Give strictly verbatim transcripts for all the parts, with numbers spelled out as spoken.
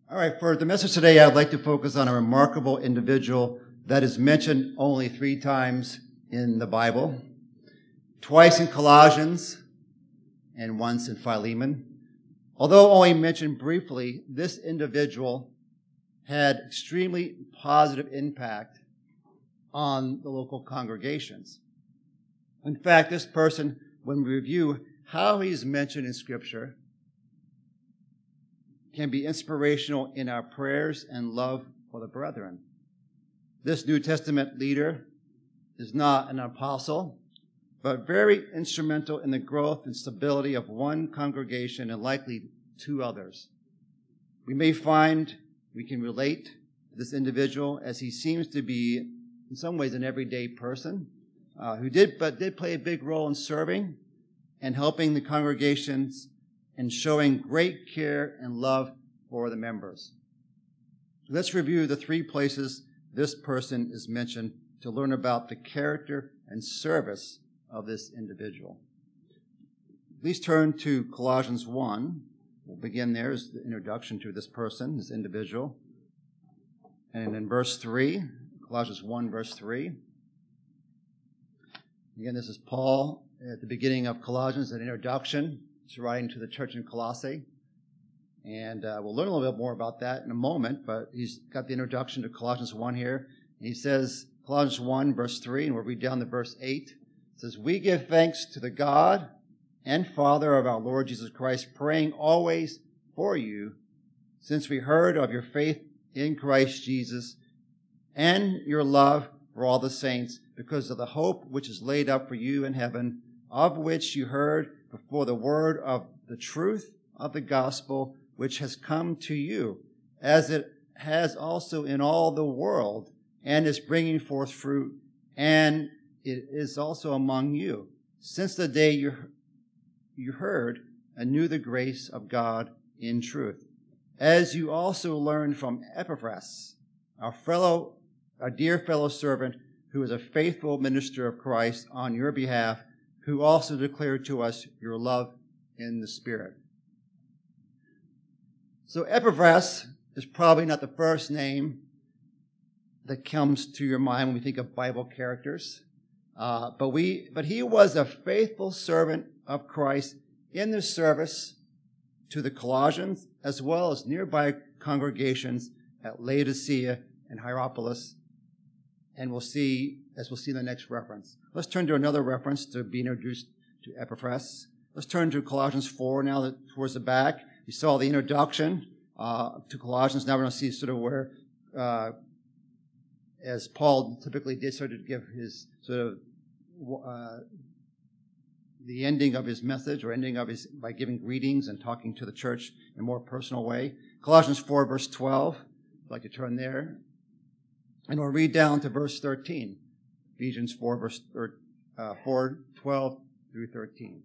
All right, for the message today, I'd like to focus on a remarkable individual that is mentioned only three times in the Bible, twice in Colossians and once in Philemon. Although only mentioned briefly, this individual had extremely positive impact on the local congregations. In fact, this person, when we review how he's mentioned in Scripture, can be inspirational in our prayers and love for the brethren. This New Testament leader is not an apostle, but very instrumental in the growth and stability of one congregation and likely two others. We may find we can relate to this individual as he seems to be, in some ways, an everyday person uh, who did, but did play a big role in serving and helping the congregations and showing great care and love for the members. Let's review the three places this person is mentioned to learn about the character and service of this individual. Please turn to Colossians one. We'll begin there as the introduction to this person, this individual. And in verse three, Colossians one, verse three. Again, this is Paul at the beginning of Colossians, an introduction. He's writing to the church in Colossae. And uh, we'll learn a little bit more about that in a moment, but he's got the introduction to Colossians one here. And he says, Colossians one, verse three, and we'll read down to verse eight. It says, "We give thanks to the God and Father of our Lord Jesus Christ, praying always for you, since we heard of your faith in Christ Jesus and your love for all the saints, because of the hope which is laid up for you in heaven, of which you heard before the word of the truth of the gospel, which has come to you, as it has also in all the world, and is bringing forth fruit, and it is also among you, since the day you, you heard and knew the grace of God in truth. As you also learned from Epaphras, our fellow, our dear fellow servant, who is a faithful minister of Christ on your behalf, who also declared to us your love in the Spirit." So Epaphras is probably not the first name that comes to your mind when we think of Bible characters. Uh, but we, but he was a faithful servant of Christ in the service to the Colossians, as well as nearby congregations at Laodicea and Hierapolis. And we'll see, as we'll see in the next reference. Let's turn to another reference to be introduced to Epaphras. Let's turn to Colossians four now that towards the back. You saw the introduction uh, to Colossians. Now we're going to see sort of where, uh, as Paul typically did, sort of give his sort of uh, the ending of his message or ending of his by giving greetings and talking to the church in a more personal way. Colossians four, verse twelve. I'd like to turn there. And we'll read down to verse thirteen. Ephesians four, verse uh, four, twelve through thirteen.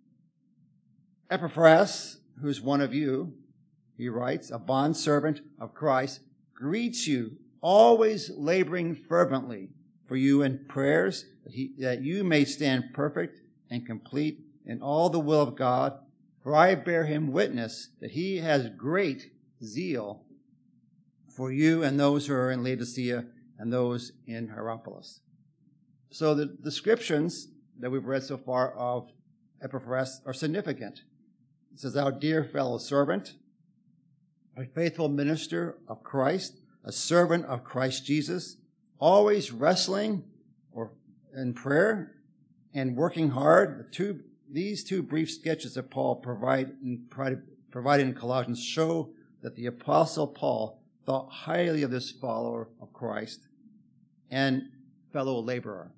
Epaphras, who's one of you, he writes, a bondservant of Christ, greets you, always laboring fervently for you in prayers, that, he, that you may stand perfect and complete in all the will of God. For I bear him witness that he has great zeal for you and those who are in Laodicea and those in Hierapolis. So the descriptions that we've read so far of Epaphras are significant. It says, our dear fellow servant, a faithful minister of Christ, a servant of Christ Jesus, always wrestling or in prayer and working hard. The two, these two brief sketches that Paul provide in, provided in Colossians show that the Apostle Paul thought highly of this follower of Christ and fellow laborer.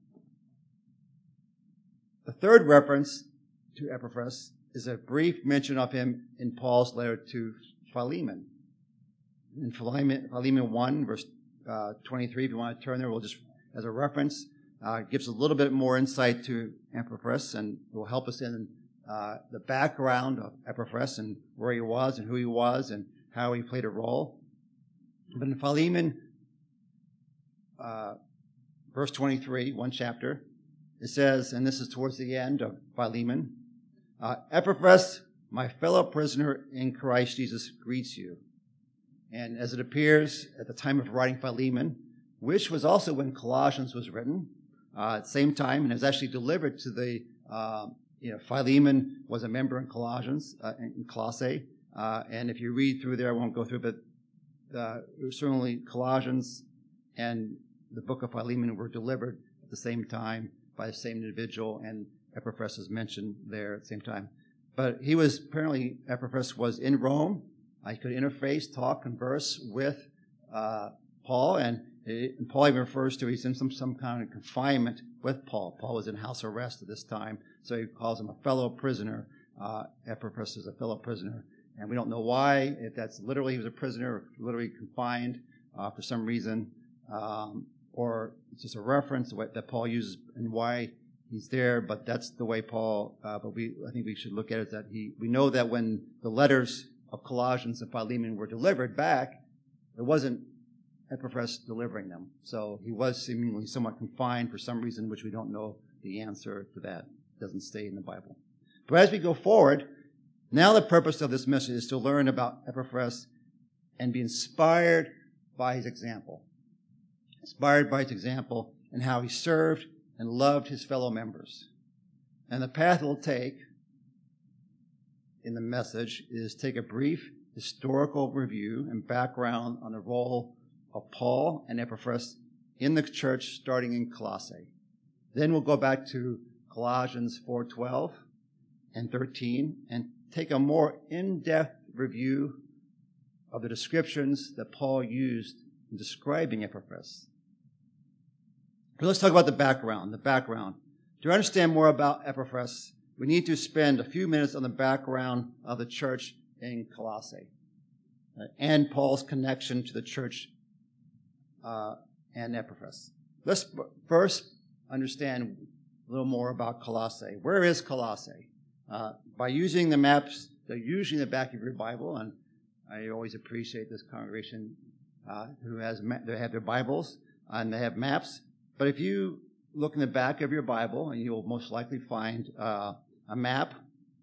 The third reference to Epaphras is a brief mention of him in Paul's letter to Philemon. In Philemon, Philemon one, verse uh, twenty-three, if you want to turn there, we'll just, as a reference, uh, gives a little bit more insight to Epaphras and will help us in uh, the background of Epaphras and where he was and who he was and how he played a role. But in Philemon, uh, verse twenty-three, one chapter, it says, and this is towards the end of Philemon, uh, Epaphras, my fellow prisoner in Christ Jesus, greets you. And as it appears at the time of writing Philemon, which was also when Colossians was written, uh, at the same time, and it was actually delivered to the, uh, you know, Philemon was a member in Colossians, uh, in Colossae. Uh, and if you read through there, I won't go through, but uh, certainly Colossians and the book of Philemon were delivered at the same time by the same individual, and Epaphras is mentioned there at the same time. But he was, apparently, Epaphras was in Rome. I could interface, talk, converse with uh, Paul, and, it, and Paul even refers to he's in some, some kind of confinement with Paul. Paul was in house arrest at this time, so he calls him a fellow prisoner. Uh, Epaphras is a fellow prisoner, and we don't know why, if that's literally he was a prisoner or literally confined uh, for some reason, um, or it's just a reference that Paul uses and why he's there, but that's the way Paul, uh, but we, I think we should look at it that he, we know that when the letters of Colossians and Philemon were delivered back, it wasn't Epaphras delivering them. So he was seemingly somewhat confined for some reason, which we don't know the answer to that. It doesn't stay in the Bible. But as we go forward, now the purpose of this message is to learn about Epaphras and be inspired by his example. Inspired by his example and how he served and loved his fellow members. And the path we'll take in the message is take a brief historical review and background on the role of Paul and Epaphras in the church starting in Colossae. Then we'll go back to Colossians four twelve and thirteen and take a more in-depth review of the descriptions that Paul used in describing Epaphras. But let's talk about the background. The background. To understand more about Epaphras, we need to spend a few minutes on the background of the church in Colossae uh, and Paul's connection to the church uh, and Epaphras. Let's first understand a little more about Colossae. Where is Colossae? Uh, by using the maps, they're usually in the back of your Bible, and I always appreciate this congregation uh, who has ma- they have their Bibles and they have maps. But if you look in the back of your Bible, and you'll most likely find uh, a map,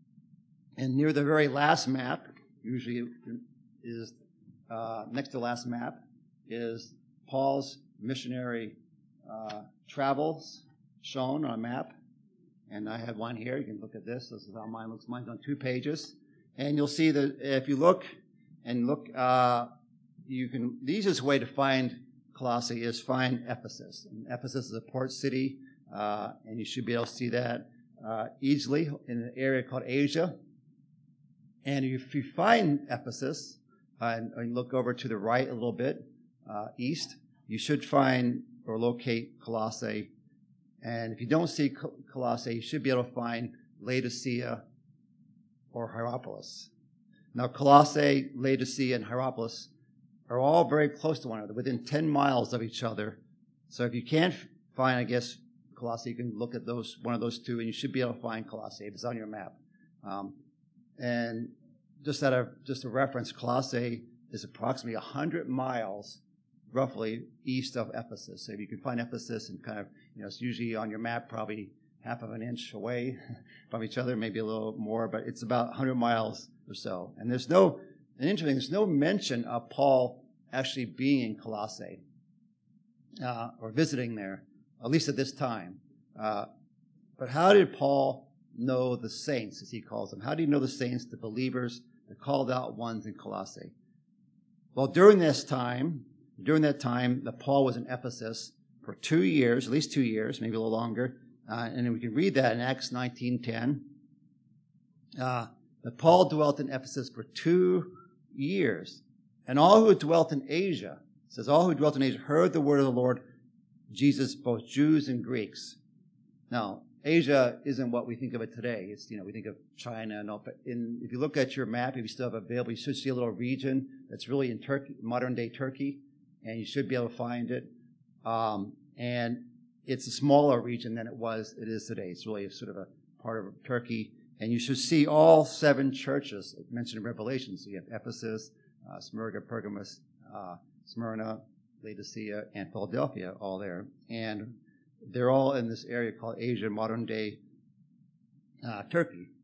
and near the very last map, usually is uh, next to the last map, is Paul's missionary uh, travels shown on a map. And I have one here. You can look at this. This is how mine looks. Mine's on two pages. And you'll see that if you look and look, uh, you can, the easiest way to find Colossae is find Ephesus. And Ephesus is a port city, uh, and you should be able to see that uh, easily in an area called Asia. And if you find Ephesus, uh, and, and look over to the right a little bit, uh, east, you should find or locate Colossae. And if you don't see Colossae, you should be able to find Laodicea or Hierapolis. Now, Colossae, Laodicea, and Hierapolis are all very close to one another, within ten miles of each other. So if you can't find, I guess, Colossae, you can look at those one of those two, and you should be able to find Colossae if it's on your map. Um, and just out of just a reference, Colossae is approximately one hundred miles, roughly, east of Ephesus. So if you can find Ephesus and kind of, you know, it's usually on your map probably half of an inch away from each other, maybe a little more, but it's about one hundred miles or so. And there's no, and interesting, there's no mention of Paul actually being in Colossae uh, or visiting there, at least at this time. Uh, but how did Paul know the saints, as he calls them? How did he know the saints, the believers, the called out ones in Colossae? Well, during this time, during that time that Paul was in Ephesus for two years, at least two years, maybe a little longer, uh, and we can read that in Acts nineteen ten, uh, that Paul dwelt in Ephesus for two years. And all who dwelt in Asia, it says all who dwelt in Asia heard the word of the Lord Jesus, both Jews and Greeks. Now, Asia isn't what we think of it today. It's, you know, we think of China and all, but in, if you look at your map, if you still have it available, you should see a little region that's really in Turkey, modern day Turkey, and you should be able to find it. Um, and it's a smaller region than it was, it is today. It's really a sort of a part of Turkey. And you should see all seven churches mentioned in Revelation. So you have Ephesus, uh, Smyrna, Pergamos, uh, Smyrna, Laodicea, and Philadelphia, all there. And they're all in this area called Asia, modern day uh, Turkey.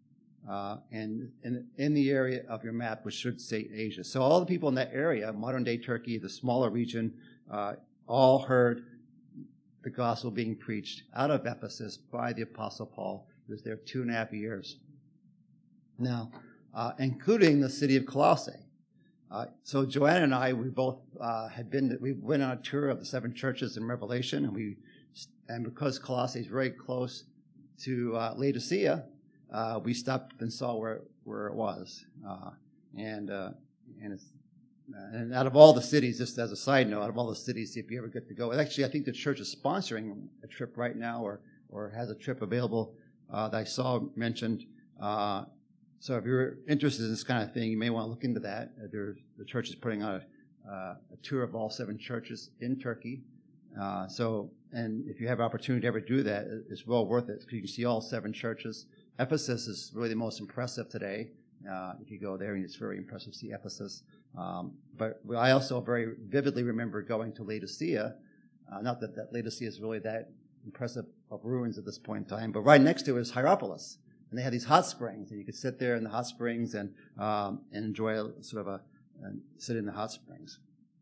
uh, and in, in the area of your map, which should say Asia. So all the people in that area, modern-day Turkey, the smaller region, uh, all heard the gospel being preached out of Ephesus by the Apostle Paul, who was there two and a half years. Now, uh, including the city of Colossae. Uh, so Joanna and I, we both uh, had been, we went on a tour of the seven churches in Revelation, and we, and because Colossae is very close to uh, Laodicea, uh, we stopped and saw where where it was, uh, and uh, and it's, and out of all the cities, just as a side note, out of all the cities, if you ever get to go, actually, I think the church is sponsoring a trip right now, or or has a trip available uh, that I saw mentioned. Uh, So if you're interested in this kind of thing, you may want to look into that. Uh, there, the church is putting on a, uh, a tour of all seven churches in Turkey. Uh, so, and if you have opportunity to ever do that, it's well worth it, because you can see all seven churches. Ephesus is really the most impressive today. Uh, if you go there, and it's very impressive to see Ephesus. Um, but I also very vividly remember going to Laodicea. Uh, not that, that Laodicea is really that impressive of ruins at this point in time, but right next to it is Hierapolis. And they had these hot springs, and you could sit there in the hot springs and um, and enjoy a, sort of a and sit in the hot springs.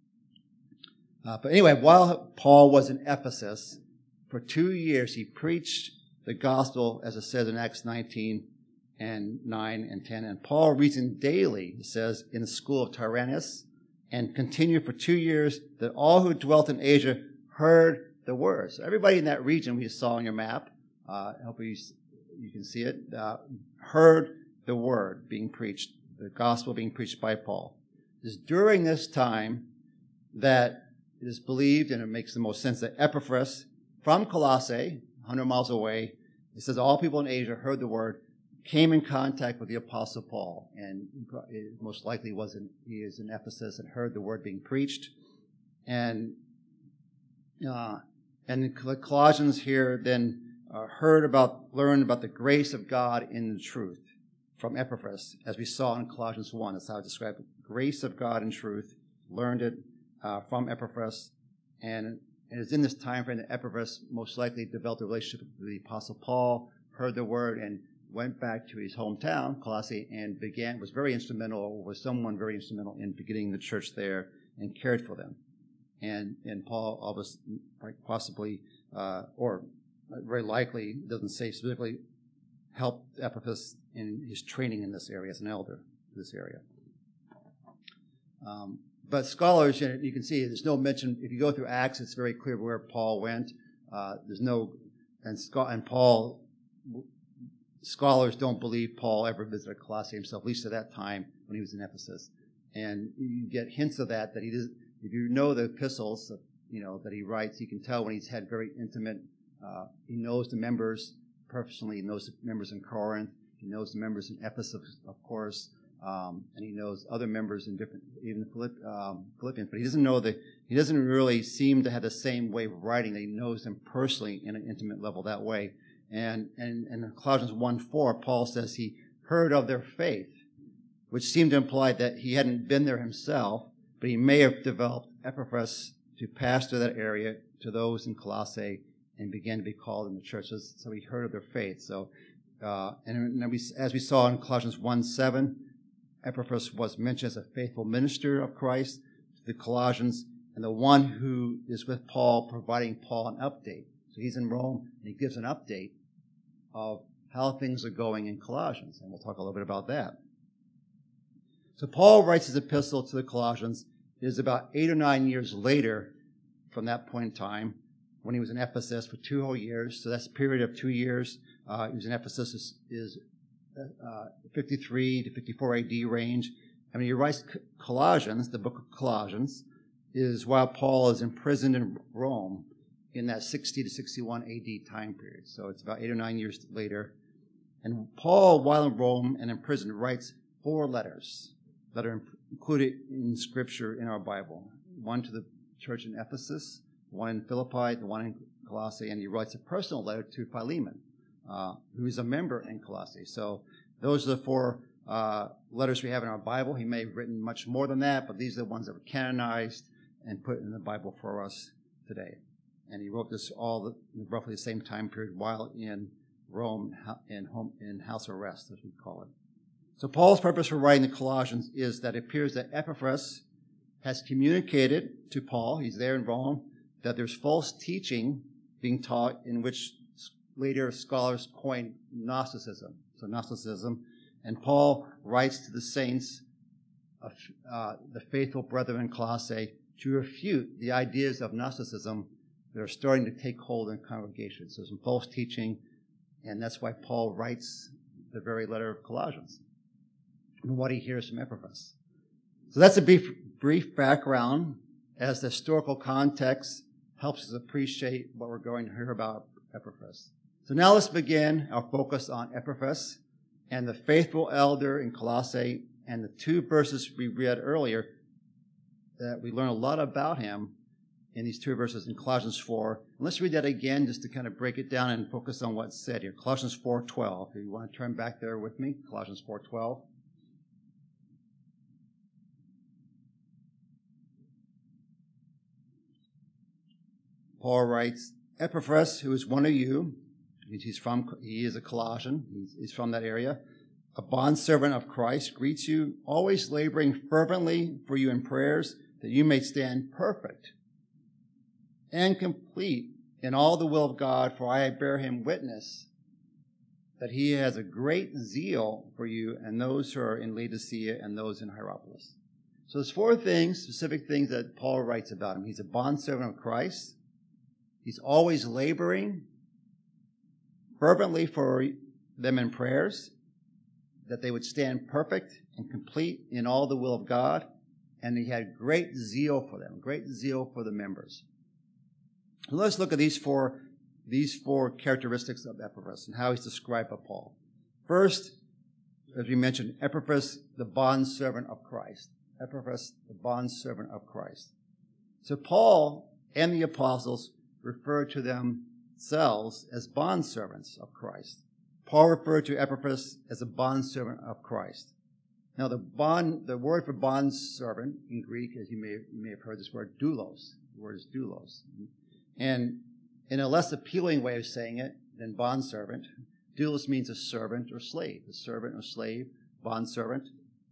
Uh, but anyway, while Paul was in Ephesus for two years, he preached the gospel, as it says in Acts nineteen and nine and ten. And Paul reasoned daily, it says, in the school of Tyrannus, and continued for two years, that all who dwelt in Asia heard the word. So everybody in that region we saw on your map, uh, I hope you. You can see it, uh, heard the word being preached, the gospel being preached by Paul. It is during this time that it is believed, and it makes the most sense, that Epaphras from Colossae, one hundred miles away, it says all people in Asia heard the word, came in contact with the Apostle Paul, and it most likely was in, he is in Ephesus and heard the word being preached. And, uh, and the Colossians here then Uh, heard about, learned about the grace of God in the truth from Epaphras, as we saw in Colossians one. That's how I describe it. Grace of God in truth. Learned it uh, from Epaphras. And it is in this time frame that Epaphras most likely developed a relationship with the Apostle Paul, heard the word, and went back to his hometown, Colossae, and began, was very instrumental, was someone very instrumental in beginning the church there and cared for them. And, and Paul, obviously, possibly, uh, or very likely, doesn't say specifically, helped Epaphras in his training in this area as an elder in this area. Um, but scholars, you can see there's no mention. If you go through Acts, it's very clear where Paul went. Uh, there's no, and, and Paul, scholars don't believe Paul ever visited Colossae himself, at least at that time when he was in Ephesus. And you get hints of that, that he does, if you know the epistles, you know, that he writes, you can tell when he's had very intimate. Uh, he knows the members personally. He knows the members in Corinth. He knows the members in Ephesus, of course, um, and he knows other members in different, even Philipp, um, Philippians. But he doesn't know that. He doesn't really seem to have the same way of writing. That he knows them personally in an intimate level that way. And and in Colossians one four, Paul says he heard of their faith, which seemed to imply that he hadn't been there himself, but he may have developed Epaphras to pastor that area to those in Colossae, and began to be called in the churches. So he heard of their faith. So, uh, and, and we, as we saw in Colossians one seven, Epaphras was mentioned as a faithful minister of Christ to the Colossians, and the one who is with Paul, providing Paul an update. So he's in Rome, and he gives an update of how things are going in Colossians, and we'll talk a little bit about that. So Paul writes his epistle to the Colossians. It is about eight or nine years later from that point in time, when he was in Ephesus for two whole years. So that's a period of two years. Uh, he was in Ephesus is, is uh, fifty-three to fifty-four A D range. I mean, he writes Colossians, the book of Colossians, is while Paul is imprisoned in Rome in that sixty to sixty-one A D time period. So it's about eight or nine years later. And Paul, while in Rome and in prison, writes four letters that are included in Scripture in our Bible. One to the church in Ephesus, one in Philippi, the one in Colossae, and he writes a personal letter to Philemon, uh, who is a member in Colossae. So those are the four uh, letters we have in our Bible. He may have written much more than that, but these are the ones that were canonized and put in the Bible for us today. And he wrote this all the, roughly the same time period while in Rome in, home, in house arrest, as we call it. So Paul's purpose for writing the Colossians is that it appears that Epaphras has communicated to Paul, he's there in Rome, that there's false teaching being taught in which later scholars coin Gnosticism. So Gnosticism. And Paul writes to the saints, of, uh, the faithful brethren in Colossae, to refute the ideas of Gnosticism that are starting to take hold in congregations. So some false teaching, and that's why Paul writes the very letter of Colossians and what he hears from Epaphras. So that's a brief, brief background as the historical context helps us appreciate what we're going to hear about Epaphras. So now let's begin our focus on Epaphras and the faithful elder in Colossae and the two verses we read earlier that we learn a lot about him in these two verses in Colossians four. And let's read that again just to kind of break it down and focus on what's said here. Colossians four twelve. If you want to turn back there with me, Colossians four twelve. Paul writes, Epaphras, who is one of you, he's from, he is a Colossian, he's, he's from that area, a bondservant of Christ, greets you, always laboring fervently for you in prayers, that you may stand perfect and complete in all the will of God, for I bear him witness that he has a great zeal for you and those who are in Laodicea and those in Hierapolis. So there's four things, specific things that Paul writes about him. He's a bondservant of Christ. He's always laboring fervently for them in prayers, that they would stand perfect and complete in all the will of God. And he had great zeal for them, great zeal for the members. So let's look at these four, these four characteristics of Epaphras and how he's described by Paul. First, as we mentioned, Epaphras, the bondservant of Christ. Epaphras, the bondservant of Christ. So Paul and the apostles refer to themselves as bondservants of Christ. Paul referred to Epaphras as a bondservant of Christ. Now, the bond, the word for bondservant in Greek, as you may, you may have heard this word, doulos. The word is doulos. And in a less appealing way of saying it than bondservant, doulos means a servant or slave, a servant or slave, bondservant.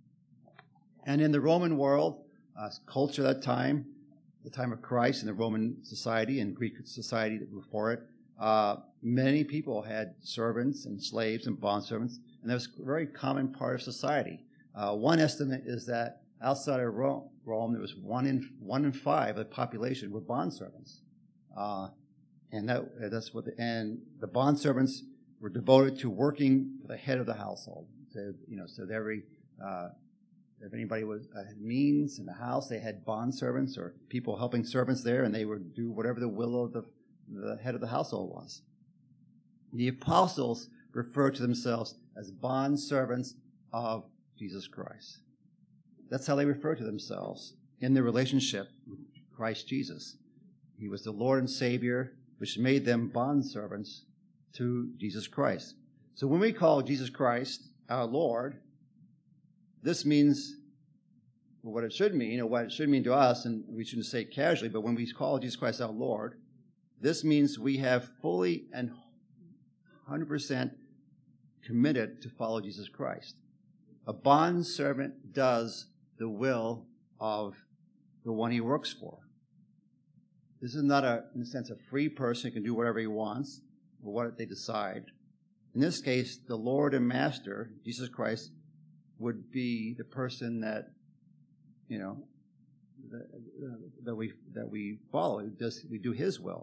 And in the Roman world, uh, culture at that time, the time of Christ in the Roman society and Greek society before it, uh, many people had servants and slaves and bondservants, and that was a very common part of society. Uh, one estimate is that outside of Rome, Rome there was one in one in five of the population were bondservants, uh, and that that's what the, and the bondservants were devoted to working for the head of the household. So you know, so every uh, if anybody was uh, had means in the house, they had bondservants or people helping servants there, and they would do whatever the will of the the head of the household was. The apostles refer to themselves as bondservants of Jesus Christ. That's how they refer to themselves in their relationship with Christ Jesus. He was the Lord and Savior, which made them bondservants to Jesus Christ. So when we call Jesus Christ our Lord, this means well, what it should mean, or what it should mean to us, and we shouldn't say it casually, but when we call Jesus Christ our Lord, this means we have fully and one hundred percent committed to follow Jesus Christ. A bondservant does the will of the one he works for. This is not, a, in a sense, a free person who can do whatever he wants or what they decide. In this case, the Lord and Master, Jesus Christ, would be the person that, you know, that, that we that we follow. Does we do His will.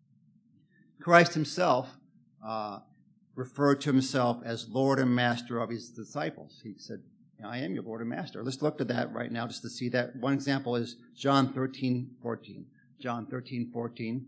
Christ Himself uh, referred to Himself as Lord and Master of His disciples. He said, "I am your Lord and Master." Let's look at that right now, just to see that. One example is John thirteen fourteen. John thirteen fourteen,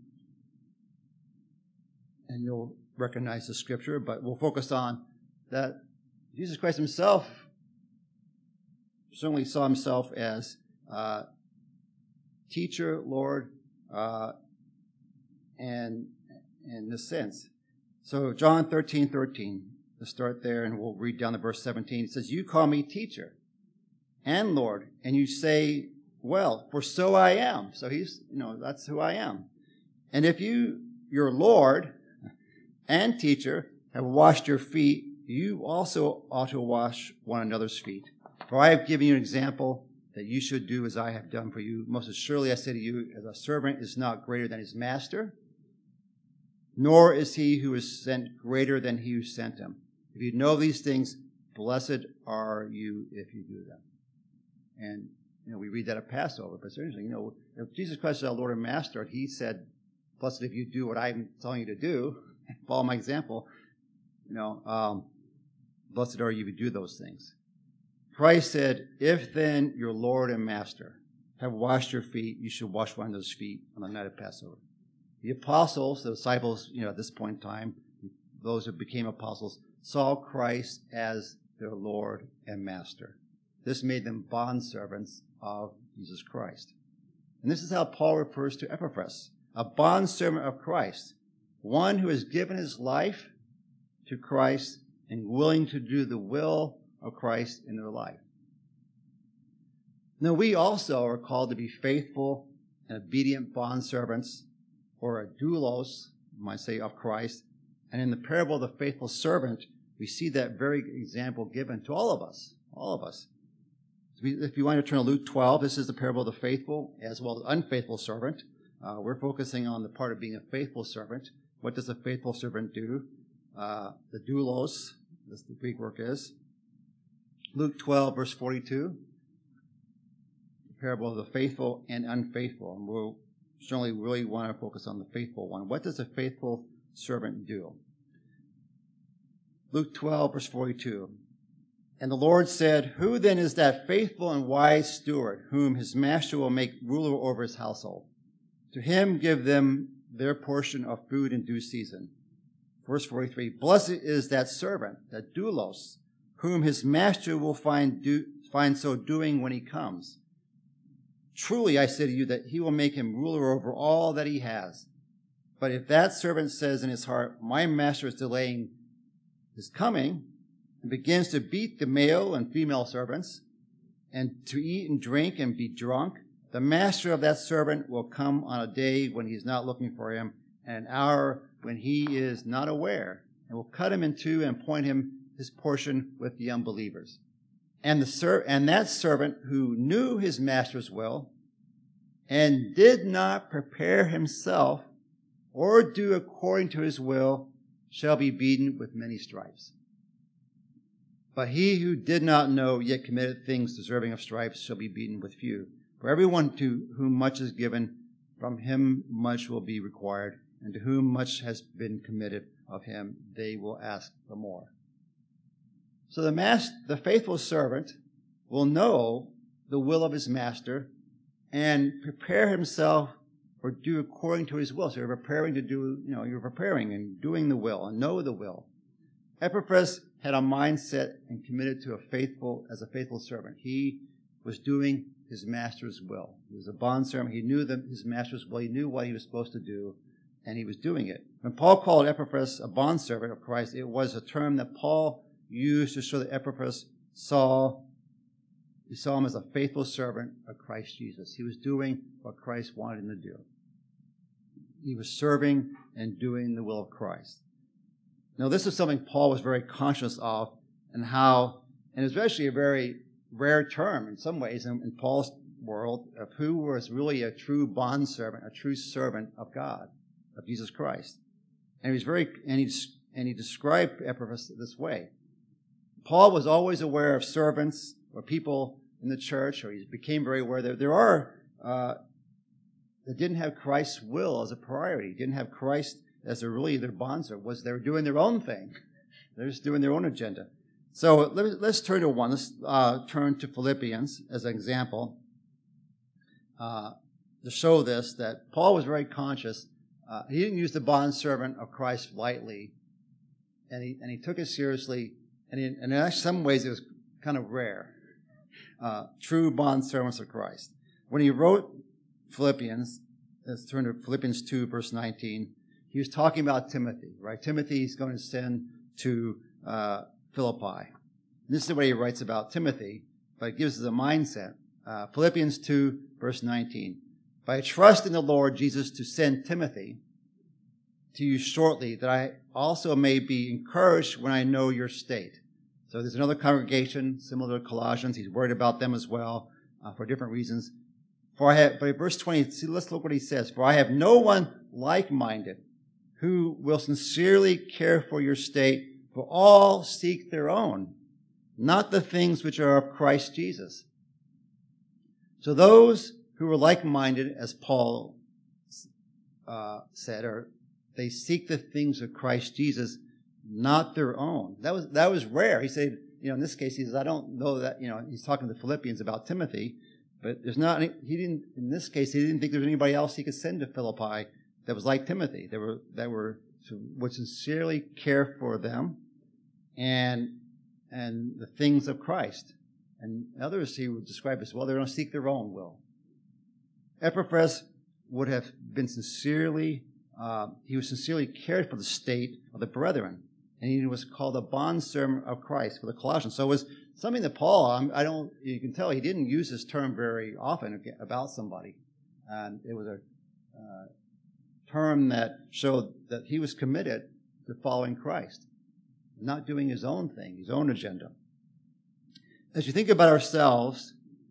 and you'll recognize the scripture, but we'll focus on that. Jesus Christ Himself certainly saw Himself as uh, teacher, Lord, uh, and in this sense. So John thirteen thirteen, let's start there, and we'll read down to verse seventeen. It says, "You call me teacher and Lord, and you say, well, for so I am." So he's, you know, that's who I am. "And if you, your Lord and teacher, have washed your feet, you also ought to wash one another's feet. For I have given you an example that you should do as I have done for you. Most assuredly I say to you, as a servant is not greater than his master, nor is he who is sent greater than he who sent him. If you know these things, blessed are you if you do them. And, you know, we read that at Passover, but seriously, you know, if Jesus Christ is our Lord and Master, and he said, blessed if you do what I'm telling you to do, follow my example, you know, um, blessed are you if you do those things. Christ said, if then your Lord and Master have washed your feet, you should wash one another's feet on the night of Passover. The apostles, the disciples, you know, at this point in time, those who became apostles, saw Christ as their Lord and Master. This made them bondservants of Jesus Christ. And this is how Paul refers to Epaphras, a bondservant of Christ, one who has given his life to Christ and willing to do the will of Christ in their life. Now, we also are called to be faithful and obedient bondservants, or a doulos, you might say, of Christ. And in the parable of the faithful servant, we see that very example given to all of us, all of us. If you want to turn to Luke twelve, this is the parable of the faithful as well as unfaithful servant. Uh, we're focusing on the part of being a faithful servant. What does a faithful servant do? Uh, the doulos, as the Greek word is. Luke twelve, verse forty-two. The parable of the faithful and unfaithful. And we'll certainly really want to focus on the faithful one. What does a faithful servant do? Luke twelve, verse forty-two. And the Lord said, who then is that faithful and wise steward, whom his master will make ruler over his household? To him give them their portion of food in due season. Verse forty-three, blessed is that servant, that doulos, whom his master will find, do, find so doing when he comes. Truly I say to you that he will make him ruler over all that he has. But if that servant says in his heart, my master is delaying his coming, and begins to beat the male and female servants, and to eat and drink and be drunk, the master of that servant will come on a day when he is not looking for him, and an hour when he is not aware, and will cut him in two and appoint him his portion with the unbelievers. And the ser- and that servant who knew his master's will and did not prepare himself or do according to his will shall be beaten with many stripes. But he who did not know yet committed things deserving of stripes shall be beaten with few. For everyone to whom much is given, from him much will be required, and to whom much has been committed of him, they will ask the more. So the master, the faithful servant will know the will of his master and prepare himself or do according to his will. So you're preparing to do, you know, you're preparing and doing the will and know the will. Epaphras had a mindset and committed to a faithful, as a faithful servant. He was doing his master's will. He was a bondservant. He knew the, his master's will. He knew what he was supposed to do, and he was doing it. When Paul called Epaphras a bondservant of Christ, it was a term that Paul used to show that Epaphras saw, he saw him as a faithful servant of Christ Jesus. He was doing what Christ wanted him to do. He was serving and doing the will of Christ. Now, this is something Paul was very conscious of, and how, and it's actually a very rare term in some ways in, in Paul's world, of who was really a true bondservant, a true servant of God, of Jesus Christ. And he was very, and he, and he described Epaphras this way. Paul was always aware of servants or people in the church, or he became very aware that there are uh, that didn't have Christ's will as a priority, didn't have Christ as a really their bondservant, was they were doing their own thing. They're just doing their own agenda. So let, let's turn to one. Let's uh, turn to Philippians as an example uh, to show this, that Paul was very conscious. Uh, he didn't use the bondservant of Christ lightly, and he and he took it seriously. And, he, and in some ways, it was kind of rare. Uh, true bondservants of Christ. When he wrote Philippians, let's turn to Philippians two, verse nineteen. He was talking about Timothy, right? Timothy he's going to send to uh, Philippi. And this is the way he writes about Timothy, but it gives us a mindset. Uh, Philippians two, verse nineteen. But I trust in the Lord Jesus to send Timothy to you shortly, that I also may be encouraged when I know your state. So there's another congregation similar to Colossians. He's worried about them as well uh, for different reasons. For I have, but in verse twenty, see, let's look what he says. For I have no one like-minded who will sincerely care for your state, for all seek their own, not the things which are of Christ Jesus. So those who are like-minded, as Paul uh, said, are they seek the things of Christ Jesus, not their own. That was that was rare. He said, you know, in this case, he says, I don't know that, you know, he's talking to the Philippians about Timothy, but there's not any, he didn't, in this case, he didn't think there was anybody else he could send to Philippi that was like Timothy. They were, that were, would sincerely care for them and, and the things of Christ. And others he would describe as well, they're going to seek their own will. Epaphras would have been sincerely, uh, he was sincerely cared for the state of the brethren. And he was called a bondservant of Christ for the Colossians. So it was something that Paul, I don't, you can tell he didn't use this term very often about somebody. And it was a uh, term that showed that he was committed to following Christ, not doing his own thing, his own agenda. As you think about ourselves,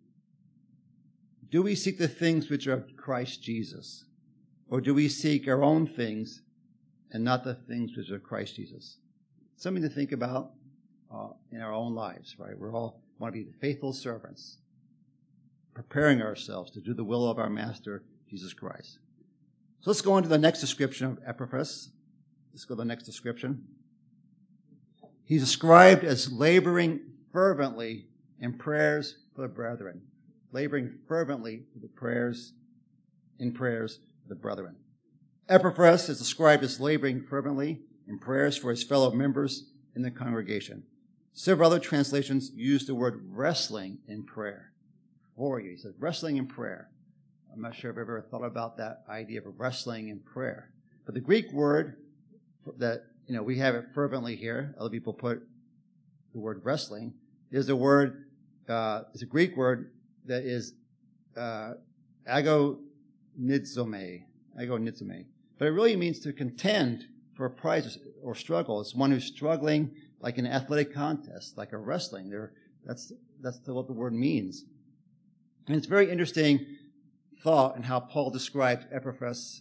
do we seek the things which are of Christ Jesus? Or do we seek our own things and not the things which are of Christ Jesus? Something to think about uh, in our own lives, right? We all want to be faithful servants, preparing ourselves to do the will of our Master, Jesus Christ. So let's go on to the next description of Epaphras. Let's go to the next description. He's described as laboring fervently in prayers for the brethren. Laboring fervently for the prayers, in prayers for the brethren. Epaphras is described as laboring fervently in prayers for his fellow members in the congregation. Several other translations use the word wrestling in prayer for you. He says wrestling in prayer. I'm not sure if I've ever thought about that idea of wrestling in prayer. But the Greek word that, you know, we have it fervently here, other people put the word wrestling, is a word, uh, is a Greek word that is uh, agonidzome, agonidzome. But it really means to contend for a prize or struggle. It's one who's struggling like an athletic contest, like a wrestling. They're, that's that's what the word means. And it's a very interesting thought in how Paul describes Epaphras'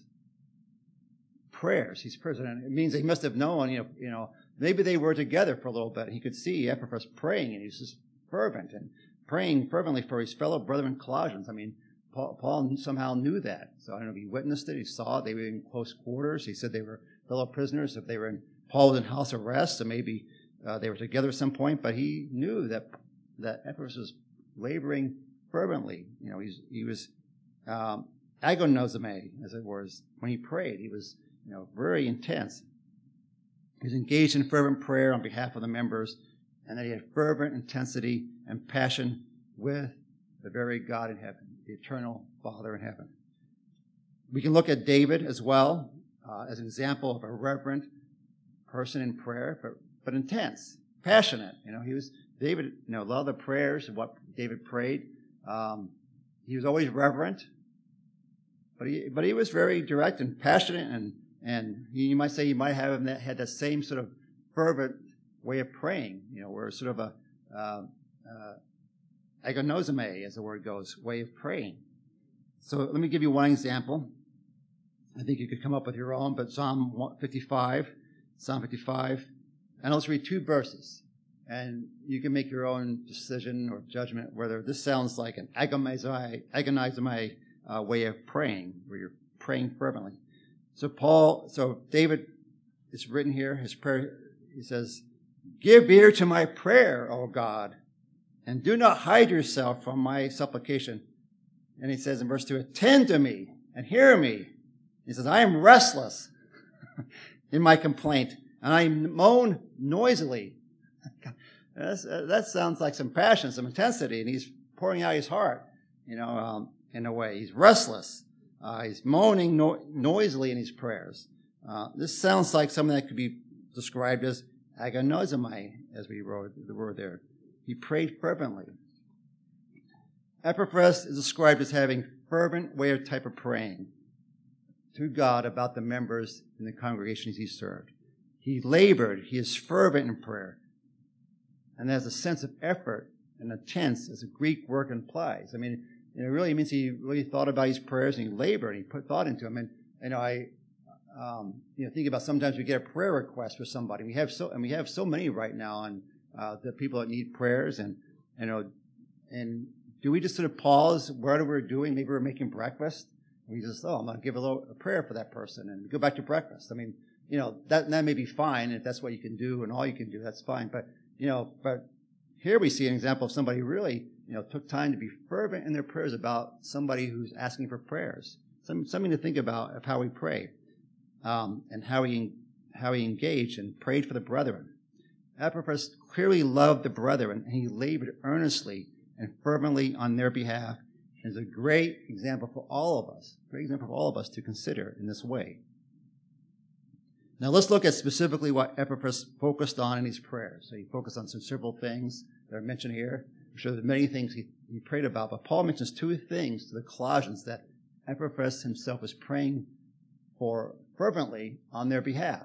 prayers. He's president. It means he must have known, you know, you know, maybe they were together for a little bit. He could see Epaphras praying, and he was just fervent and praying fervently for his fellow brethren Colossians. I mean, Paul, Paul somehow knew that. So I don't know if he witnessed it. He saw it. They were in close quarters. He said they were fellow prisoners. If they were in, Paul was in house arrest, so maybe uh, they were together at some point. But he knew that that Epaphras was laboring fervently. You know, he's, he was um, agonizomai, as it was, when he prayed. He was, you know, very intense. He was engaged in fervent prayer on behalf of the members, and that he had fervent intensity and passion with the very God in heaven, the eternal Father in heaven. We can look at David as well uh, as an example of a reverent person in prayer, but, but intense, passionate. You know, he was David. You know, a lot of the prayers and what David prayed, um, he was always reverent, but he but he was very direct and passionate, and and he, you might say he might have that, had that same sort of fervent way of praying. You know, where sort of a uh, uh, agonizomai, as the word goes, way of praying. So let me give you one example. I think you could come up with your own, but Psalm fifty-five, Psalm fifty-five, and let's read two verses. And you can make your own decision or judgment whether this sounds like an agonizomai, agonizomai uh, way of praying, where you're praying fervently. So Paul, so David, it's written here, his prayer, he says, "Give ear to my prayer, O God, and do not hide yourself from my supplication." And he says in verse two, "Attend to me and hear me." He says, "I am restless in my complaint, and I moan noisily." That's, uh, that sounds like some passion, some intensity, and he's pouring out his heart, you know, um, in a way. He's restless. Uh, he's moaning no- noisily in his prayers. Uh, this sounds like something that could be described as agonizomai, as we wrote the word there. He prayed fervently. Epaphras is described as having fervent way of type of praying. to God about the members in the congregations he served. He labored. He is fervent in prayer. And there's a sense of effort and intense, as the Greek word implies. I mean, it really means he really thought about his prayers and he labored and he put thought into them. And, you know, I, um, you know, think about sometimes we get a prayer request for somebody. We have so, and we have so many right now on uh, the people that need prayers. And, you know, and do we just sort of pause whatever we're doing? Maybe we're making breakfast. And we just, oh, I'm going to give a little a prayer for that person and go back to breakfast. I mean, you know, that, that may be fine. If that's what you can do and all you can do, that's fine. But, you know, but here we see an example of somebody who really, you know, took time to be fervent in their prayers about somebody who's asking for prayers. Some, something to think about of how we pray, um, and how he, how he engaged and prayed for the brethren. Epaphras clearly loved the brethren, and he labored earnestly and fervently on their behalf. And is a great example for all of us, great example for all of us to consider in this way. Now let's look at specifically what Epaphras focused on in his prayers. So he focused on some several things that are mentioned here. I'm sure there's many things he, he prayed about, but Paul mentions two things to the Colossians that Epaphras himself was praying for fervently on their behalf.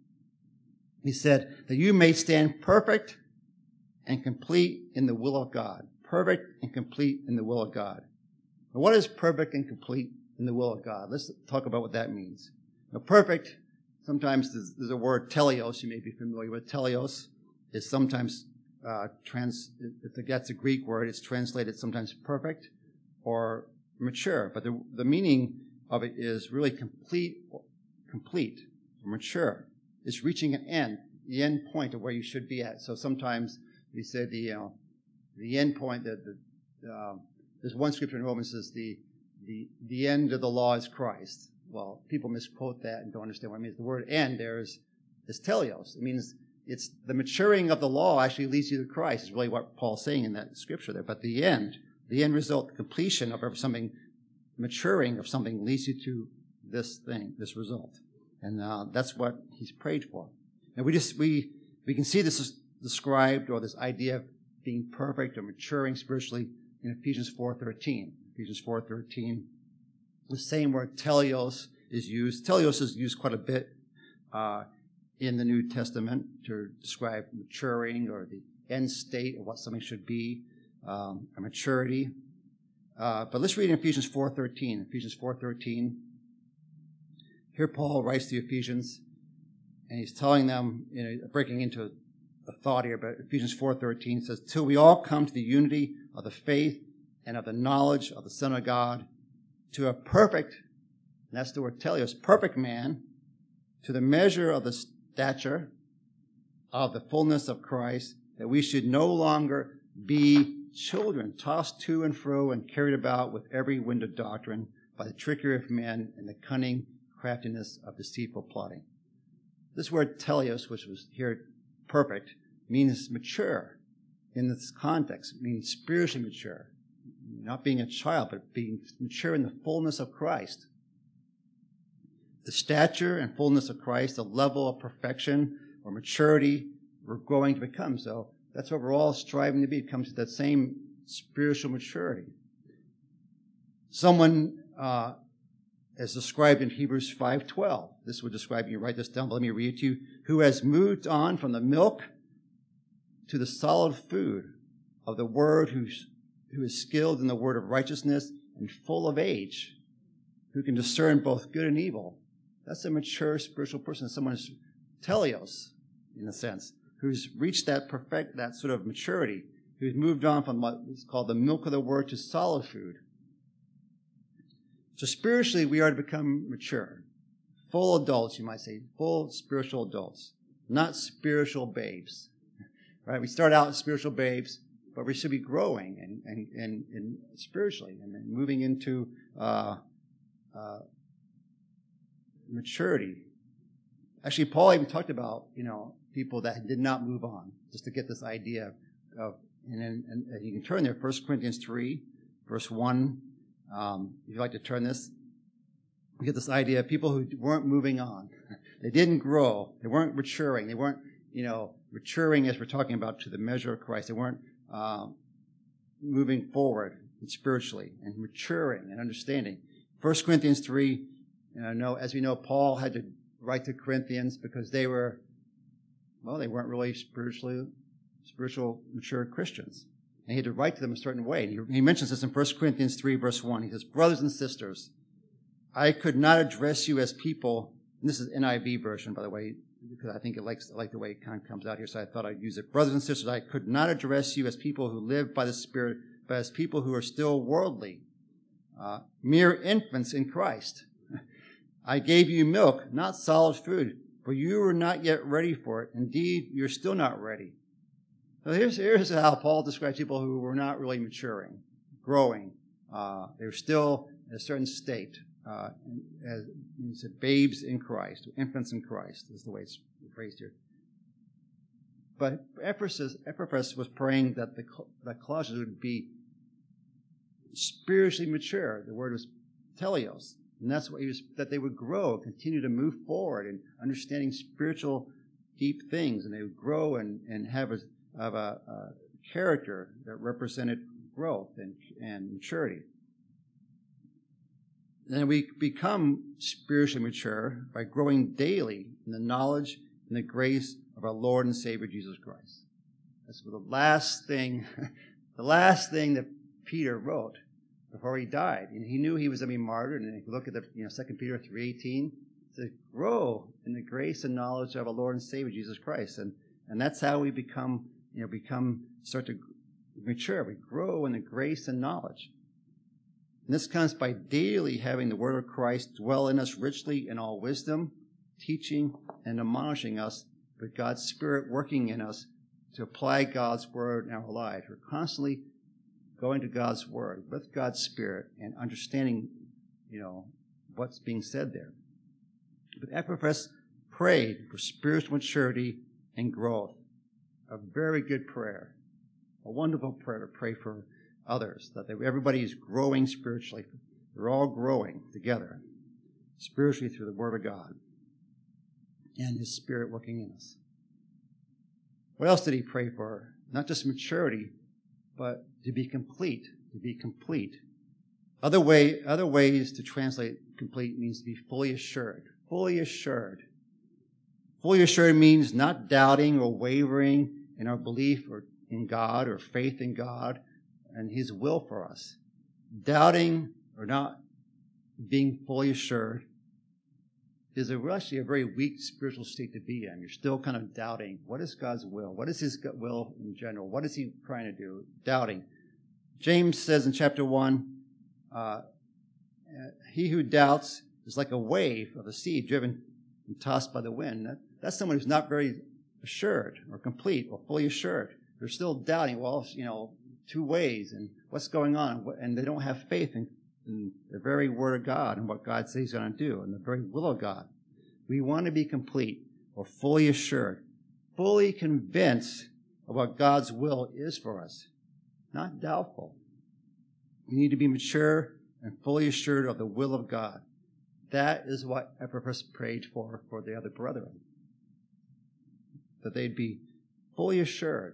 He said that you may stand perfect and complete in the will of God. Perfect and complete in the will of God. Now, what is perfect and complete in the will of God? Let's talk about what that means. Now, perfect, sometimes there's, there's a word teleos you may be familiar with. Teleos is sometimes uh, trans. That's a Greek word. It's translated sometimes perfect or mature, but the the meaning of it is really complete, complete, or mature. It's reaching an end, the end point of where you should be at. So sometimes we say the you know, the end point that the uh, there's one scripture in Romans says the the the end of the law is Christ. Well, people misquote that and don't understand what it means. The word end there is, is teleos. It means it's the maturing of the law actually leads you to Christ, is really what Paul's saying in that scripture there. But the end, the end result, the completion of something, maturing of something leads you to this thing, this result. And uh, that's what he's prayed for. And we just, we, we can see this is described, or this idea of being perfect or maturing spiritually in Ephesians four thirteen. Ephesians four thirteen. The same word teleos is used. Teleos is used quite a bit uh, in the New Testament to describe maturing or the end state of what something should be, um, a maturity. Uh, but let's read in Ephesians four thirteen. Ephesians four thirteen. Here Paul writes to the Ephesians, and he's telling them, you know, breaking into a thought here, but Ephesians four thirteen says, till we all come to the unity of the faith and of the knowledge of the Son of God, to a perfect, and that's the word teleos, perfect man, to the measure of the stature of the fullness of Christ, that we should no longer be children, tossed to and fro and carried about with every wind of doctrine by the trickery of men and the cunning craftiness of deceitful plotting. This word teleos, which was here perfect, means mature in this context. It means spiritually mature. Not being a child, but being mature in the fullness of Christ. The stature and fullness of Christ, the level of perfection or maturity we're growing to become. So that's what we're all striving to be. It comes to that same spiritual maturity. Someone uh, is described in Hebrews five twelve. This would describe, you write this down, but let me read it to you. Who has moved on from the milk to the solid food of the word, who's who is skilled in the word of righteousness and full of age, who can discern both good and evil. That's a mature spiritual person. Someone who's teleos, in a sense, who's reached that perfect, that sort of maturity, who's moved on from what is called the milk of the word to solid food. So spiritually, we are to become mature. Full adults, you might say, full spiritual adults, not spiritual babes. Right? We start out as spiritual babes, but we should be growing and, and, and, and spiritually and then moving into uh, uh, maturity. Actually, Paul even talked about, you know, people that did not move on, just to get this idea of, and then and, and you can turn there, First Corinthians three, verse one. Um, if you'd like to turn this, we get this idea of people who weren't moving on. They didn't grow. They weren't maturing. They weren't, you know, maturing as we're talking about to the measure of Christ. They weren't Um, moving forward spiritually and maturing and understanding. First Corinthians three, And I know, as we know, Paul had to write to Corinthians because they were, well, they weren't really spiritually, spiritual, mature Christians. And he had to write to them a certain way. And he, he mentions this in First Corinthians three, verse one. He says, brothers and sisters, I could not address you as people, and this is N I V version, by the way, because I think it likes, I like the way it kind of comes out here, so I thought I'd use it. Brothers and sisters, I could not address you as people who live by the Spirit, but as people who are still worldly, uh, mere infants in Christ. I gave you milk, not solid food, for you were not yet ready for it. Indeed, you're still not ready. So here's, here's how Paul describes people who were not really maturing, growing. Uh, they were still in a certain state. Uh, as he said, babes in Christ, infants in Christ is the way it's phrased here. But Epaphras, Epaphras was praying that the that Colossians would be spiritually mature. The word was teleos, and that's what he was, that they would grow, continue to move forward in understanding spiritual, deep things, and they would grow and, and have a have a, a character that represented growth and, and maturity. Then we become spiritually mature by growing daily in the knowledge and the grace of our Lord and Savior Jesus Christ. That's the last thing, the last thing that Peter wrote before he died. And he knew he was going to be martyred. And if you look at the, you know, Second Peter three eighteen, it says, grow in the grace and knowledge of our Lord and Savior Jesus Christ. And and that's how we become, you know, become start to mature. We grow in the grace and knowledge. And this comes by daily having the word of Christ dwell in us richly in all wisdom, teaching and admonishing us, with God's Spirit working in us to apply God's word in our lives. We're constantly going to God's word with God's Spirit and understanding, you know, what's being said there. But Epaphras prayed for spiritual maturity and growth. A very good prayer. A wonderful prayer to pray for others, that they, everybody is growing spiritually. They're all growing together, spiritually through the Word of God and His Spirit working in us. What else did he pray for? Not just maturity, but to be complete, to be complete. Other way, other ways to translate complete means to be fully assured, fully assured. Fully assured means not doubting or wavering in our belief or in God or faith in God and His will for us. Doubting or not being fully assured is a, actually a very weak spiritual state to be in. You're still kind of doubting. What is God's will? What is His will in general? What is He trying to do? Doubting. James says in chapter one, uh, he who doubts is like a wave of the sea driven and tossed by the wind. That, that's someone who's not very assured or complete or fully assured. They're still doubting, well, you know, two ways and what's going on, and they don't have faith in, in the very Word of God and what God says He's going to do and the very will of God. We want to be complete or fully assured, fully convinced of what God's will is for us, not doubtful. We need to be mature and fully assured of the will of God. That is what Epaphras prayed for for the other brethren, that they'd be fully assured.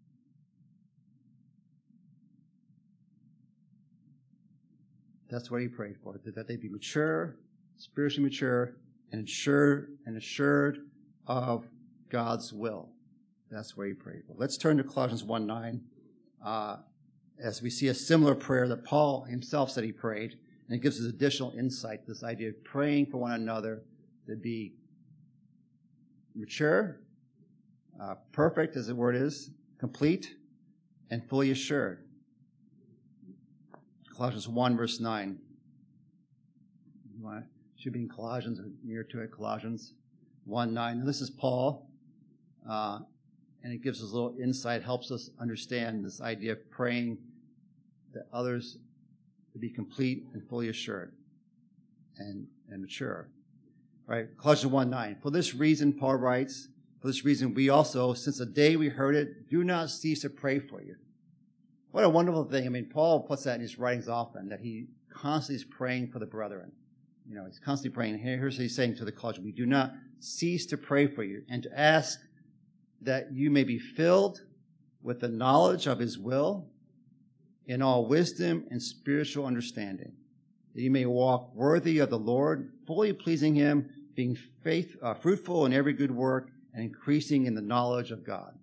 That's what he prayed for, that they'd be mature, spiritually mature, and assured, and assured of God's will. That's what he prayed for. Let's turn to Colossians one nine, uh, as we see a similar prayer that Paul himself said he prayed, and it gives us additional insight, this idea of praying for one another to be mature, uh, perfect, as the word is, complete, and fully assured. Colossians one, verse nine. Should be in Colossians or near to it, Colossians one nine. And this is Paul, uh, and it gives us a little insight, helps us understand this idea of praying that others to be complete and fully assured and, and mature. All right, Colossians one nine. For this reason, Paul writes, for this reason we also, since the day we heard it, do not cease to pray for you. What a wonderful thing. I mean, Paul puts that in his writings often, that he constantly is praying for the brethren. You know, he's constantly praying. Here's what he's saying to the Colossians. We do not cease to pray for you and to ask that you may be filled with the knowledge of His will in all wisdom and spiritual understanding, that you may walk worthy of the Lord, fully pleasing him, being faith, uh, fruitful in every good work, and increasing in the knowledge of God.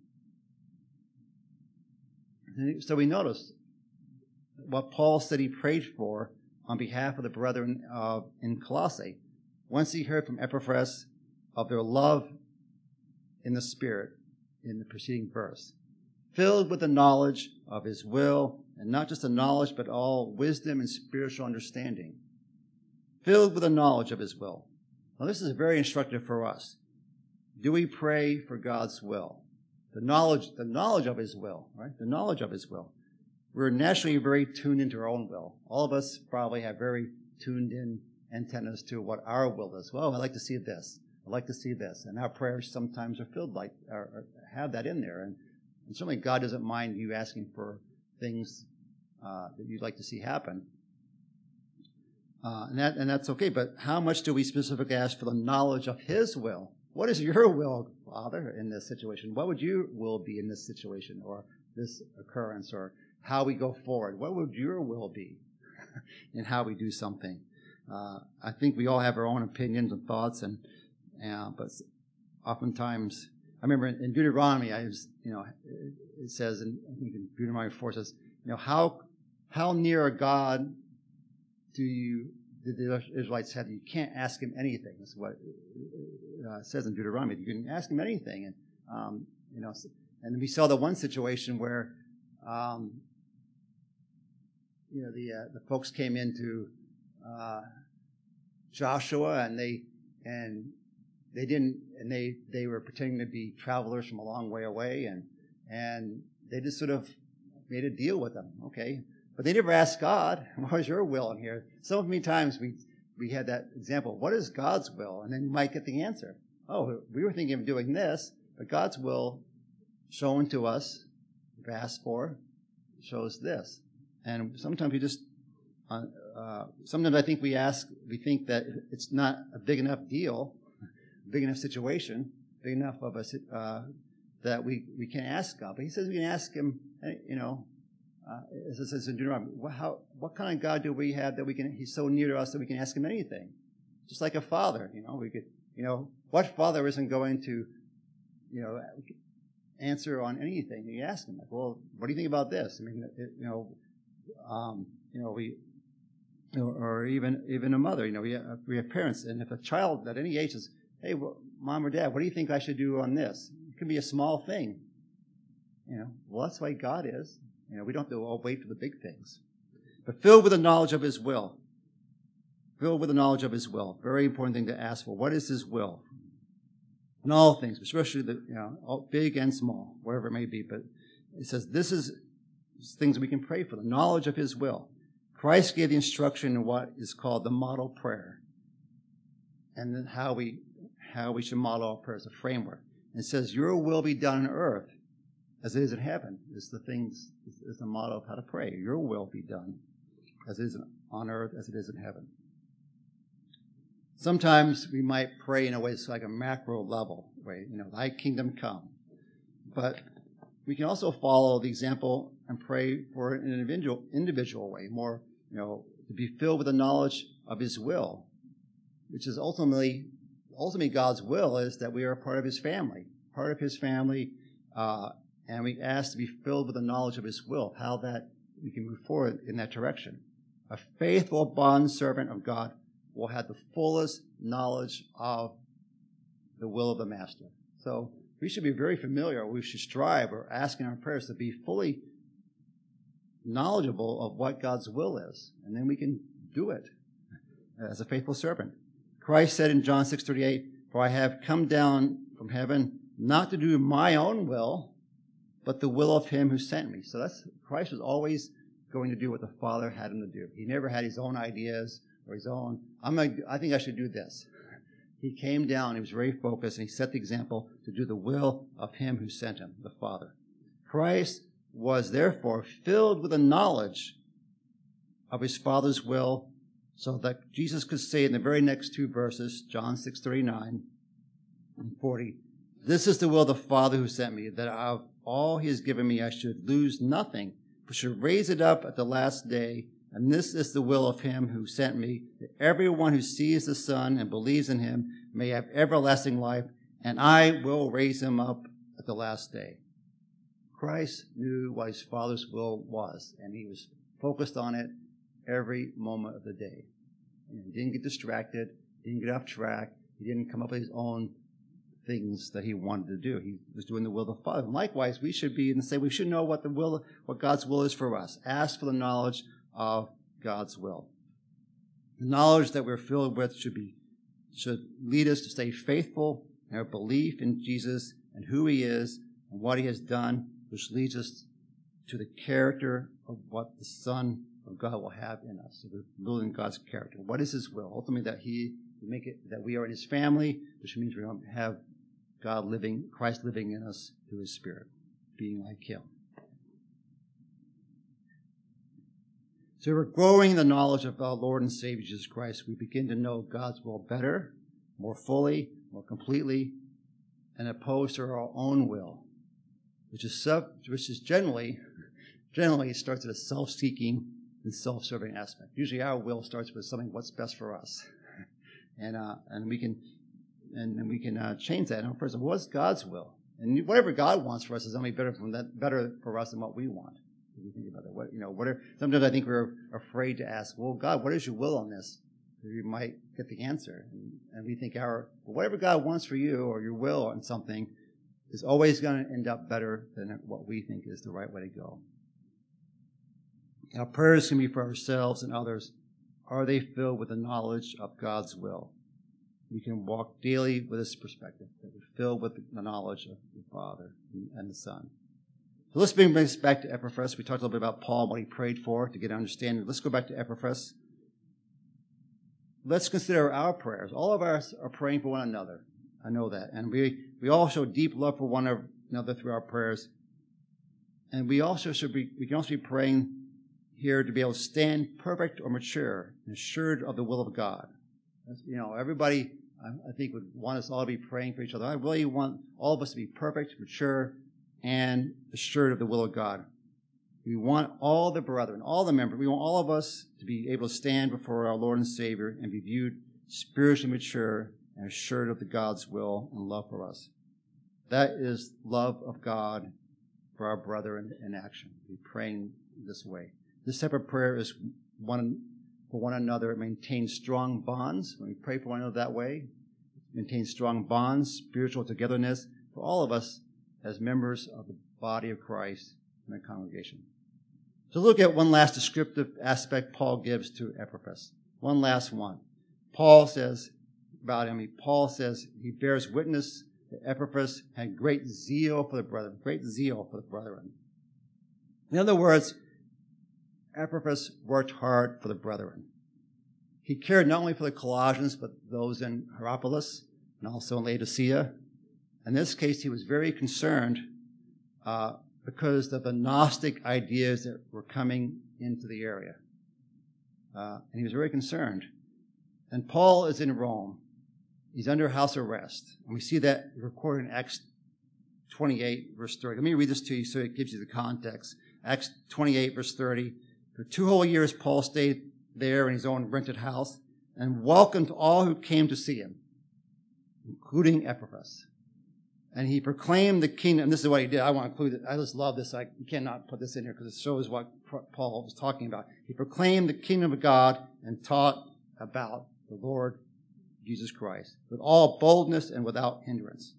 And so we notice what Paul said he prayed for on behalf of the brethren uh, in Colossae. Once he heard from Epaphras of their love in the Spirit in the preceding verse, filled with the knowledge of his will, and not just the knowledge, but all wisdom and spiritual understanding. Filled with the knowledge of his will. Now this is very instructive for us. Do we pray for God's will? The knowledge, the knowledge of his will, right? The knowledge of his will. We're naturally very tuned into our own will. All of us probably have very tuned in antennas to what our will is. Well, I'd like to see this. I'd like to see this. And our prayers sometimes are filled like, or, or have that in there. And, and certainly God doesn't mind you asking for things uh, that you'd like to see happen. Uh, and that, and that's okay. But how much do we specifically ask for the knowledge of his will? What is your will, Father, in this situation? What would your will be in this situation or this occurrence or how we go forward? What would your will be in how we do something? Uh, I think we all have our own opinions and thoughts, and uh, but oftentimes, I remember in, in Deuteronomy, I was, you know, it says, in, I think in Deuteronomy four says, you know, how how near a God do you did the Israelites have? You can't ask him anything. That's what uh, it says in Deuteronomy. You can ask him anything, and um, you know, and we saw the one situation where, um, you know, the uh, the folks came into uh, Joshua, and they and they didn't, and they they were pretending to be travelers from a long way away, and and they just sort of made a deal with them. Okay. But they never asked God, what is your will in here? So many times we we had that example, what is God's will? And then you might get the answer. Oh, we were thinking of doing this, but God's will shown to us, we've asked for, shows this. And sometimes we just, uh, uh, sometimes I think we ask, we think that it's not a big enough deal, big enough situation, big enough of us uh, that we, we can ask God. But he says we can ask him, you know, Uh, as it says in Deuteronomy, what, how, what kind of God do we have that we can? He's so near to us that we can ask him anything, just like a father. You know, we could, you know, what father isn't going to, you know, answer on anything that you ask him? Like, well, what do you think about this? I mean, it, you know, um, you know, we, or, or even even a mother. You know, we have, we have parents, and if a child at any age says, "Hey, well, mom or dad, what do you think I should do on this?" It can be a small thing. You know, well, that's the way God is. You know, we don't have to all wait for the big things. But filled with the knowledge of his will. Filled with the knowledge of his will. Very important thing to ask for. What is his will? In all things, especially the, you know, all big and small, wherever it may be. But it says this is things we can pray for, the knowledge of his will. Christ gave the instruction in what is called the model prayer. And then how we how we should model our prayers, a framework. And it says, your will be done on earth as it is in heaven, is the things, is the model of how to pray. Your will be done as it is on earth, as it is in heaven. Sometimes we might pray in a way that's like a macro level way, you know, thy kingdom come. But we can also follow the example and pray for it in an individual, individual way, more, you know, to be filled with the knowledge of his will, which is ultimately, ultimately God's will is that we are a part of his family, part of his family, uh, and we ask to be filled with the knowledge of his will, how that we can move forward in that direction. A faithful bondservant of God will have the fullest knowledge of the will of the master. So we should be very familiar, we should strive or ask in our prayers to be fully knowledgeable of what God's will is. And then we can do it as a faithful servant. Christ said in John six thirty-eight, for I have come down from heaven not to do my own will, but the will of him who sent me. So that's, Christ was always going to do what the Father had him to do. He never had his own ideas or his own, I'm gonna, I think I should do this. He came down, he was very focused, and he set the example to do the will of him who sent him, the Father. Christ was therefore filled with the knowledge of his Father's will, so that Jesus could say in the very next two verses, John six thirty-nine and forty, this is the will of the Father who sent me, that of all he has given me I should lose nothing, but should raise it up at the last day. And this is the will of him who sent me, that everyone who sees the Son and believes in him may have everlasting life, and I will raise him up at the last day. Christ knew what his Father's will was, and he was focused on it every moment of the day. And he didn't get distracted, didn't get off track, he didn't come up with his own things that he wanted to do. He was doing the will of the Father. And likewise, we should be in the same. We should know what the will, what God's will is for us. Ask for the knowledge of God's will. The knowledge that we're filled with should be should lead us to stay faithful in our belief in Jesus and who he is and what he has done, which leads us to the character of what the Son of God will have in us. So we're building God's character. What is his will? Ultimately, that he make it that we are in his family, which means we don't have God living, Christ living in us through his Spirit, being like him. So we're growing the knowledge of our Lord and Savior Jesus Christ. We begin to know God's will better, more fully, more completely, and opposed to our own will, which is sub, which is generally, generally starts at a self-seeking and self-serving aspect. Usually, our will starts with something what's best for us, and uh, and we can and, and we can uh, change that. And first, what's God's will? And whatever God wants for us is only better from that, better for us than what we want. If you think about it, what you know, whatever. Sometimes I think we're afraid to ask, "Well, God, what is your will on this?" We might get the answer, and, and we think our well, whatever God wants for you or your will on something is always going to end up better than what we think is the right way to go. Our prayers can be for ourselves and others. Are they filled with the knowledge of God's will? We can walk daily with this perspective, that we're filled with the knowledge of the Father and the Son. So let's bring this back to Epaphras. We talked a little bit about Paul, what he prayed for to get understanding. Let's go back to Epaphras. Let's consider our prayers. All of us are praying for one another. I know that. And we, we all show deep love for one another through our prayers. And we also should be, we can also be praying here to be able to stand perfect or mature and assured of the will of God. That's, you know, everybody, I, I think, would want us all to be praying for each other. I really want all of us to be perfect, mature, and assured of the will of God. We want all the brethren, all the members, we want all of us to be able to stand before our Lord and Savior and be viewed spiritually mature and assured of the God's will and love for us. That is love of God for our brethren in action. Be praying this way. This type of prayer is one for one another. It maintains strong bonds. When we pray for one another that way, it maintains strong bonds, spiritual togetherness for all of us as members of the body of Christ in the congregation. So look at one last descriptive aspect Paul gives to Epaphras. One last one. Paul says about him, Paul says he bears witness that Epaphras had great zeal for the brethren, great zeal for the brethren. In other words, Epaphras worked hard for the brethren. He cared not only for the Colossians, but those in Hierapolis and also in Laodicea. In this case, he was very concerned uh, because of the Gnostic ideas that were coming into the area. Uh, and he was very concerned. And Paul is in Rome. He's under house arrest. And we see that recorded in Acts twenty-eight, verse thirty. Let me read this to you so it gives you the context. Acts twenty-eight, verse thirty. For two whole years, Paul stayed there in his own rented house and welcomed all who came to see him, including Epaphras. And he proclaimed the kingdom. And this is what he did. I want to include it. I just love this. I cannot put this in here because it shows what Paul was talking about. He proclaimed the kingdom of God and taught about the Lord Jesus Christ with all boldness and without hindrance.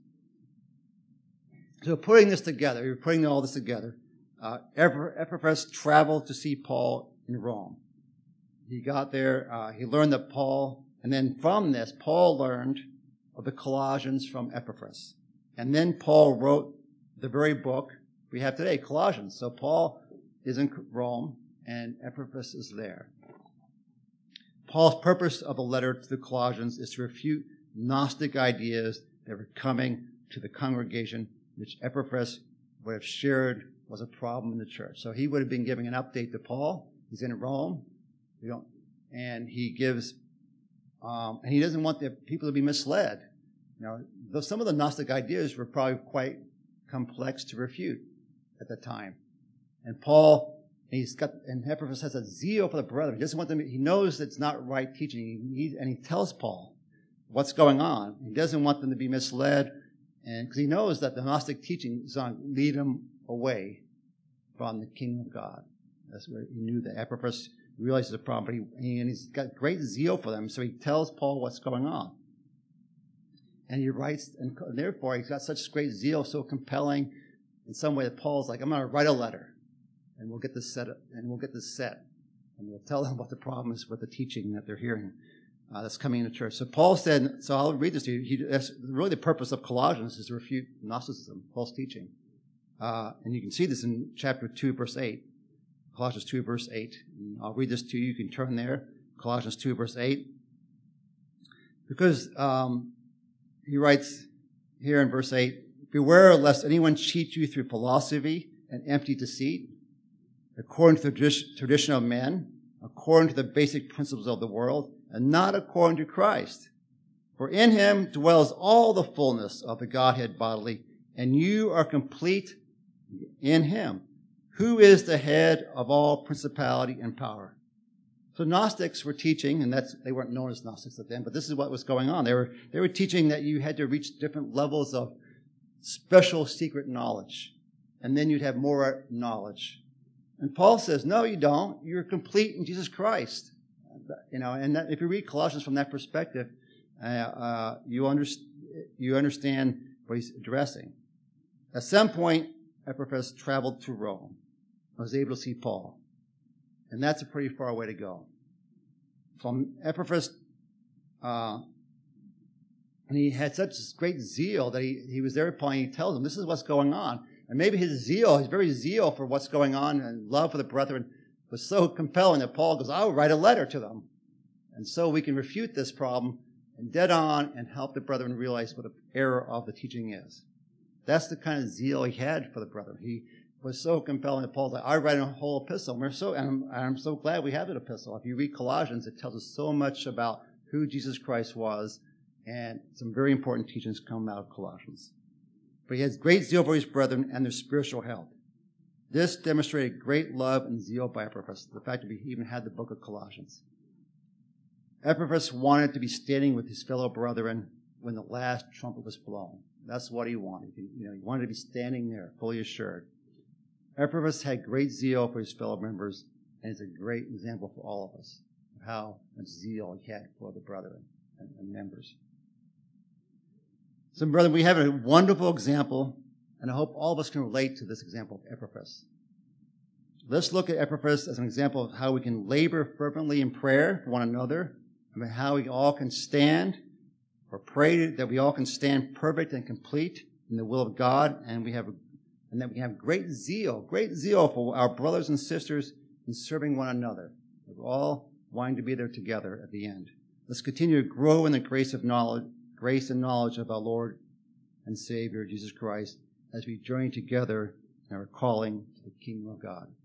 So putting this together, you're putting all this together, uh, Epaphras traveled to see Paul in Rome. He got there, uh, he learned that Paul, and then from this, Paul learned of the Colossians from Epaphras. And then Paul wrote the very book we have today, Colossians. So Paul is in Rome, and Epaphras is there. Paul's purpose of the letter to the Colossians is to refute Gnostic ideas that were coming to the congregation, which Epaphras would have shared was a problem in the church. So he would have been giving an update to Paul. He's in Rome. We don't, and he gives, um, and he doesn't want the people to be misled. You know, though some of the Gnostic ideas were probably quite complex to refute at the time. And Paul And he's got, and Epaphras has a zeal for the brethren. He doesn't want them, he knows it's not right teaching. He, and he tells Paul what's going on. He doesn't want them to be misled, and because he knows that the Gnostic teaching is going to lead them away from the kingdom of God. That's where he knew that Epaphras realizes the problem, but he, and he's got great zeal for them, so he tells Paul what's going on. And he writes, and therefore he's got such great zeal, so compelling in some way that Paul's like, I'm going to write a letter, and we'll get this set up, and we'll get this set, and we'll tell them what the problem is with the teaching that they're hearing uh, that's coming into church. So Paul said, so I'll read this to you. He, that's really the purpose of Colossians is to refute Gnosticism, false teaching. Uh, and you can see this in chapter two, verse eight. Colossians two, verse eight. And I'll read this to you. You can turn there. Colossians two, verse eight. Because um, he writes here in verse eight, beware lest anyone cheat you through philosophy and empty deceit, according to the tradition of men, according to the basic principles of the world, and not according to Christ. For in him dwells all the fullness of the Godhead bodily, and you are complete in him, who is the head of all principality and power. So Gnostics were teaching, and that's they weren't known as Gnostics at then, but this is what was going on. They were they were teaching that you had to reach different levels of special secret knowledge, and then you'd have more knowledge. And Paul says, no, you don't. You're complete in Jesus Christ. You know, and that, if you read Colossians from that perspective, uh, uh, you, under, you understand what he's addressing. At some point, Epaphras traveled to Rome. I was able to see Paul. And that's a pretty far way to go. From Epaphras, uh, and he had such great zeal that he, he was there at Paul, and he tells him, this is what's going on. And maybe his zeal, his very zeal for what's going on and love for the brethren was so compelling that Paul goes, I'll write a letter to them. And so we can refute this problem and dead on and help the brethren realize what the error of the teaching is. That's the kind of zeal he had for the brethren. He was so compelling that Paul's like, I write a whole epistle. And we're so, and I'm, I'm so glad we have an epistle. If you read Colossians, it tells us so much about who Jesus Christ was, and some very important teachings come out of Colossians. But he has great zeal for his brethren and their spiritual health. This demonstrated great love and zeal by Epaphras, the fact that he even had the book of Colossians. Epaphras wanted to be standing with his fellow brethren when the last trumpet was blown. That's what he wanted. He, you know, he wanted to be standing there, fully assured. Epaphras had great zeal for his fellow members, and it's a great example for all of us of how much zeal he had for the brethren and, and members. So, brethren, we have a wonderful example, and I hope all of us can relate to this example of Epaphras. Let's look at Epaphras as an example of how we can labor fervently in prayer for one another, and how we all can stand or pray that we all can stand perfect and complete in the will of God, and we have, and that we have great zeal, great zeal for our brothers and sisters in serving one another. We're all wanting to be there together at the end. Let's continue to grow in the grace of knowledge, grace and knowledge of our Lord and Savior, Jesus Christ, as we journey together in our calling to the kingdom of God.